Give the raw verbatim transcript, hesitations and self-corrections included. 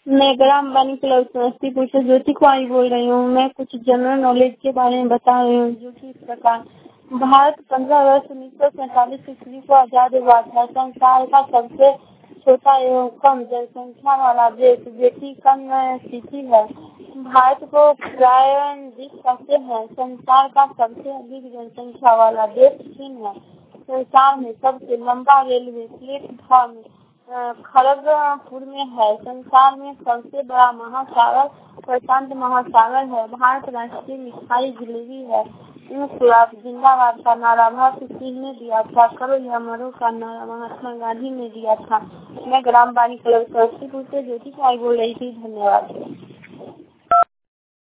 मैं ग्राम वाणी क्लब समस्तीपुर से ज्योति कुमारी बोल रही हूँ। मैं कुछ जनरल नॉलेज के बारे में बता रही हूँ, जो कि इस प्रकार। भारत पंद्रह अगस्त उन्नीस सौ सैंतालीस ईस्वी को आजाद हुआ था। संसार का सबसे छोटा एवं कम जनसंख्या वाला देश वेटिकन सिटी है। भारत को प्राय द्वीप कहते हैं। संसार का सबसे अधिक जनसंख्या वाला देश चीन है। संसार में सबसे लंबा रेलवे प्लेटफॉर्म खड़गपुर में है। संसार में सबसे बड़ा महासागर प्रशांत महासागर है। भारत राष्ट्रीय मिठाई जलेबी है। इंकलाब जिंदाबाद का नारा भगत सिंह ने दिया था। करो या मरो का नारा महात्मा गांधी ने दिया था। मैं ग्राम वाणी क्लब समस्तीपुर से ज्योति कुमारी बोल रही थी। धन्यवाद।